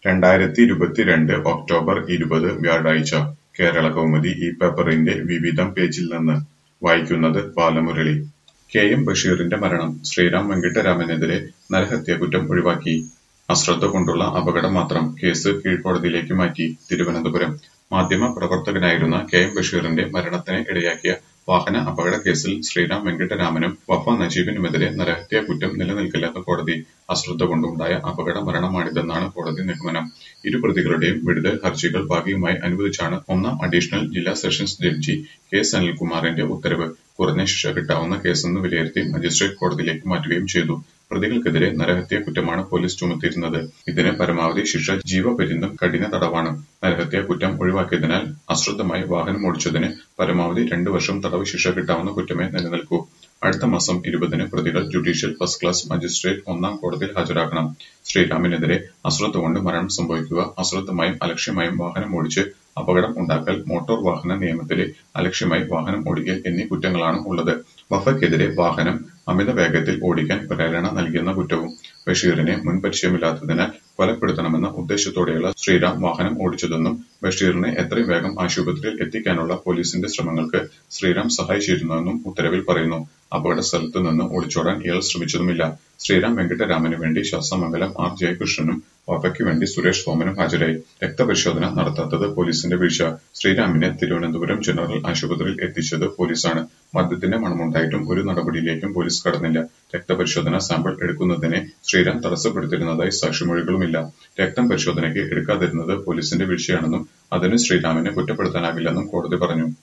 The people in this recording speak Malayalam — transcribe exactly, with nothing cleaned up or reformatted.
രണ്ടായിരത്തി ഇരുപത്തിരണ്ട് ഒക്ടോബർ ഇരുപത് വ്യാഴാഴ്ച കേരളകൗമുദി ഈ പേപ്പറിന്റെ വിവിധം പേജിൽ നിന്ന് വായിക്കുന്നത് ബാലമുരളി. കെ എം ബഷീറിന്റെ മരണം ശ്രീറാം വെങ്കിട്ടരാമനെതിരെ നരഹത്യാക്കുറ്റം ഒഴിവാക്കി. അശ്രദ്ധ കൊണ്ടുള്ള അപകടം മാത്രം, കേസ് കീഴ്ക്കോടതിയിലേക്ക് മാറ്റി. തിരുവനന്തപുരം മാധ്യമ പ്രവർത്തകനായിരുന്ന കെ എം ബഷീറിന്റെ മരണത്തിന് ഇടയാക്കിയ വാഹന അപകട കേസിൽ ശ്രീറാം വെങ്കിട്ടരാമനും വഫ നജീബിനുമെതിരെ നരഹത്യാക്കുറ്റം നിലനിൽക്കില്ലെന്ന് കോടതി. അശ്രദ്ധ കൊണ്ടുണ്ടായ അപകട മരണമാണിതെന്നാണ് കോടതി നിഗമനം. ഇരു പ്രതികളുടെയും വിടുതൽ ഹർജികൾ ഭാഗികമായി അനുവദിച്ചാണ് ഒന്നാം അഡീഷണൽ ജില്ലാ സെഷൻസ് ജഡ്ജി കെ സനിൽകുമാറിന്റെ ഉത്തരവ്. കുറഞ്ഞ ശിക്ഷ കിട്ടാവുന്ന കേസെന്ന് വിലയിരുത്തി മജിസ്ട്രേറ്റ് കോടതിയിലേക്ക് മാറ്റുകയും ചെയ്തു. പ്രതികൾക്കെതിരെ നരഹത്യാ കുറ്റമാണ് പോലീസ് ചുമത്തിയിരുന്നത്. ഇതിന് പരമാവധി ശിക്ഷ ജീവപര്യന്തം കഠിന തടവാണ്. നരഹത്യാ കുറ്റം ഒഴിവാക്കിയതിനാൽ അശ്രദ്ധമായി വാഹനം ഓടിച്ചതിന് പരമാവധി രണ്ടു വർഷം തടവ് ശിക്ഷ കിട്ടാവുന്ന കുറ്റമേ നിലനിൽക്കൂ. അടുത്ത മാസം ഇരുപതിന് പ്രതികൾ ജുഡീഷ്യൽ ഫസ്റ്റ് ക്ലാസ് മജിസ്ട്രേറ്റ് ഒന്നാം കോടതിയിൽ ഹാജരാക്കണം. ശ്രീറാമിനെതിരെ അശ്രദ്ധ കൊണ്ട് മരണം സംഭവിക്കുക, അശ്രദ്ധമായും അലക്ഷ്യമായും വാഹനം ഓടിച്ച് അപകടം ഉണ്ടാക്കൽ, മോട്ടോർ വാഹന നിയമത്തിലെ അലക്ഷ്യമായി വാഹനം ഓടിക്കൽ എന്നീ കുറ്റങ്ങളാണ് ഉള്ളത്. വഫയ്ക്കെതിരെ വാഹനം അമിത വേഗത്തിൽ ഓടിക്കാൻ പ്രേരണ നൽകിയെന്ന കുറ്റവും. ബഷീറിനെ മുൻപരിചയമില്ലാത്തതിനാൽ കൊലപ്പെടുത്തണമെന്ന ഉദ്ദേശത്തോടെയുള്ള ശ്രീറാം വാഹനം ഓടിച്ചതെന്നും ബഷീറിനെ എത്രയും വേഗം ആശുപത്രിയിൽ എത്തിക്കാനുള്ള പോലീസിന്റെ ശ്രമങ്ങൾക്ക് ശ്രീറാം സഹായിച്ചിരുന്നുവെന്നും ഉത്തരവിൽ പറയുന്നു. അപകട സ്ഥലത്തു നിന്ന് ഒളിച്ചോടാൻ ഇയാൾ ശ്രമിച്ചതുമില്ല. ശ്രീറാം വെങ്കിട്ടരാമന് വേണ്ടി ശാസ്തമംഗലം ആർ ജയകൃഷ്ണനും വഫയ്ക്ക് വേണ്ടി സുരേഷ് സോമനും ഹാജരായി. രക്തപരിശോധന നടത്താത്തത് പോലീസിന്റെ വീഴ്ച. ശ്രീറാമിനെ തിരുവനന്തപുരം ജനറൽ ആശുപത്രിയിൽ എത്തിച്ചത് പോലീസാണ്. മദ്യത്തിന്റെ മണമുണ്ടായിട്ടും ഒരു നടപടിയിലേക്കും പോലീസ് കടന്നില്ല. രക്തപരിശോധന സാമ്പിൾ എടുക്കുന്നതിനെ ശ്രീറാം തടസ്സപ്പെടുത്തിയിരുന്നതായി സാക്ഷിമൊഴികളുമില്ല. രക്തം പരിശോധനയ്ക്ക് എടുക്കാതിരുന്നത് പോലീസിന്റെ വീഴ്ചയാണെന്നും അതിന് ശ്രീറാമിനെ കുറ്റപ്പെടുത്താനാകില്ലെന്നും കോടതി പറഞ്ഞു.